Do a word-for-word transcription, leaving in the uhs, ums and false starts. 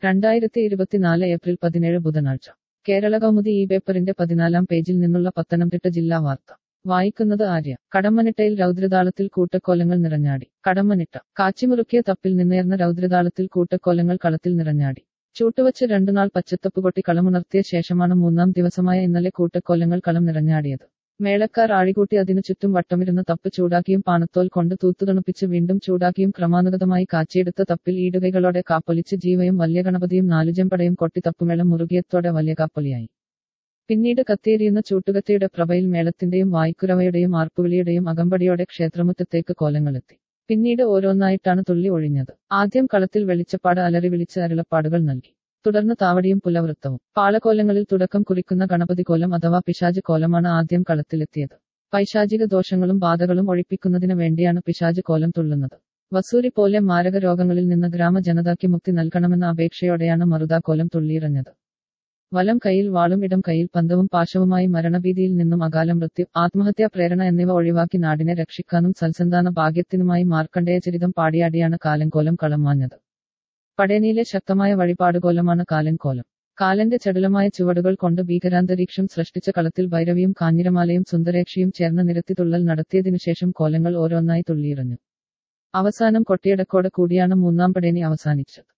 രണ്ടായിരത്തി ഇരുപത്തിനാല് ഏപ്രിൽ പതിനേഴ് ബുധനാഴ്ച കേരള കൗമുദി ഈ പേപ്പറിന്റെ പതിനാലാം പേജിൽ നിന്നുള്ള പത്തനംതിട്ട ജില്ലാ വാർത്ത വായിക്കുന്നത് ആര്യ. കടമ്മനിട്ടയിൽ രൗദ്രതാളത്തിൽ കൂട്ടക്കോലങ്ങൾ നിറഞ്ഞാടി. കടമ്മനിട്ട കാച്ചിമുറുക്കിയ തപ്പിൽ നിന്നേർന്ന രൗദ്രതാളത്തിൽ കൂട്ടക്കോലങ്ങൾ കളത്തിൽ നിറഞ്ഞാടി. ചൂട്ടുവച്ച് രണ്ടുനാൾ പച്ചത്തപ്പ് കൊട്ടി കളമുണർത്തിയ ശേഷമാണ് മൂന്നാം ദിവസമായ ഇന്നലെ കൂട്ടക്കോലങ്ങൾ കളം നിറഞ്ഞാടിയത്. മേളക്കാർ ആഴികൂട്ടി അതിനു ചുറ്റും വട്ടമിരുന്ന് തപ്പ് ചൂടാക്കിയും പാണത്തോൽ കൊണ്ട് തൂത്തുതണുപ്പിച്ച് വീണ്ടും ചൂടാക്കിയും ക്രമാനുഗതമായി കാച്ചിയെടുത്ത തപ്പിൽ ഈടുകൈകളോടെ കാപ്പൊലിച്ച് ജീവയും വല്യഗണപതിയും നാലുചെമ്പടയും കൊട്ടി തപ്പുമേളം മുറുകിയത്തോടെ വലിയ കാപ്പൊലിയായി. പിന്നീട് കത്തിയെരിയുന്ന ചൂട്ടുകത്തിയുടെ പ്രഭയിൽ മേളത്തിന്റെയും വായ്ക്കുരവയുടെയും ആർപ്പുവിളിയുടെയും അകമ്പടിയോടെ ക്ഷേത്രമുറ്റത്തേക്ക് കോലങ്ങളെത്തി. പിന്നീട് ഓരോന്നായിട്ടാണ് തുള്ളി ഒഴിഞ്ഞത്. ആദ്യം കളത്തിൽ വെളിച്ചപ്പാട് അലറി വിളിച്ച് അരുളപ്പാടുകൾ നൽകി. തുടർന്ന് താവടിയും പുലവൃത്തവും. പാളകോലങ്ങളിൽ തുടക്കം കുറിക്കുന്ന ഗണപതി കോലം അഥവാ പിശാച് കോലമാണ് ആദ്യം കളത്തിലെത്തിയത്. പൈശാചിക ദോഷങ്ങളും ബാധകളും ഒഴിപ്പിക്കുന്നതിന് വേണ്ടിയാണ് പിശാച് കോലം തുള്ളുന്നത്. വസൂരി പോലെ മാരക രോഗങ്ങളിൽ നിന്ന് ഗ്രാമജനതയ്ക്ക് മുക്തി നൽകണമെന്ന അപേക്ഷയോടെയാണ് മറുതാക്കോലം തുള്ളിയിറഞ്ഞത്. വലം കൈയിൽ വാളും ഇടം കൈയിൽ പന്തവും പാശവുമായി മരണഭീതിയിൽ നിന്നും അകാല മൃത്യു, ആത്മഹത്യാ പ്രേരണ എന്നിവ ഒഴിവാക്കി നാടിനെ രക്ഷിക്കാനും സൽസന്താന ഭാഗ്യത്തിനുമായി മാർക്കണ്ഡേയചരിതം പാടിയാടിയാണ് കാലൻകോലം കളം മാഞ്ഞത്. പടേനിയിലെ ശക്തമായ വഴിപാടുകോലമാണ് കാലൻകോലം. കാലന്റെ ചടുലമായ ചുവടുകൾ കൊണ്ട് ഭീകരാന്തരീക്ഷം സൃഷ്ടിച്ച കളത്തിൽ ഭൈരവിയും കാഞ്ഞിരമാലയും സുന്ദരേക്ഷിയും ചേർന്ന് നിരത്തി തുള്ളൽ നടത്തിയതിനുശേഷം കോലങ്ങൾ ഓരോന്നായി തുള്ളിയിറഞ്ഞു. അവസാനം കൊട്ടിയടക്കോടെ കൂടിയാണ് മൂന്നാം പടേനി അവസാനിച്ചത്.